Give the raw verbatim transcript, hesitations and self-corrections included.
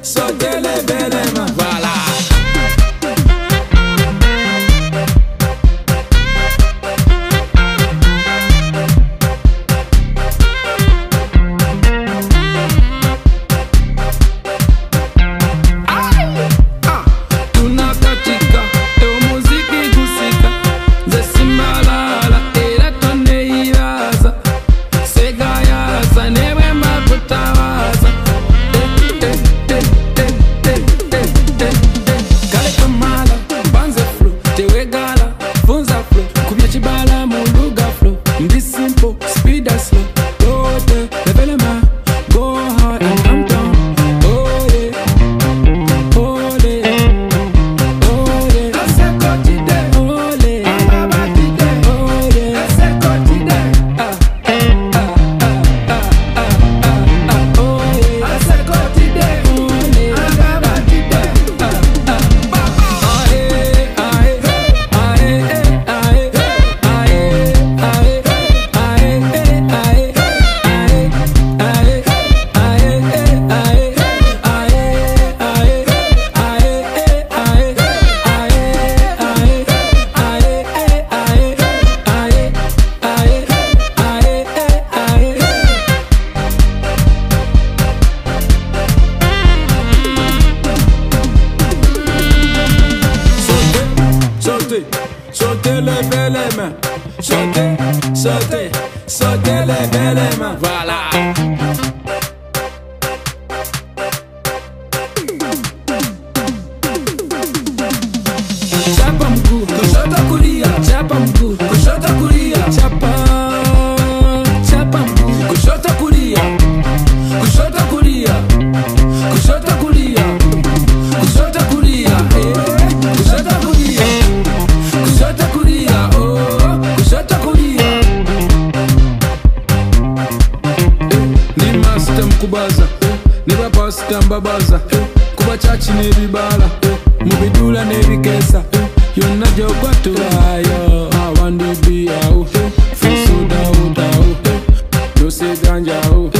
sautez les belles mains. Voilà. Sautez les belles mains, sautez, sautez, sautez les belles mains. Voilà. Chapa mguu, kushoto kulia, chapa mguu, kushoto kulia, chapa, chapa mguu, kushoto kulia, kushoto kulia, kushoto kulia, kushoto kulia, eh, kushoto kulia. Kushoto kulia, oh, kushoto kulia. Ni master mkubaza, ni bapasta mbabaza, kuba chachi nebibala, mubidula nebikesa, yonna jogwa tulayo, awandi biyao, fusuda udao, dose ganjao,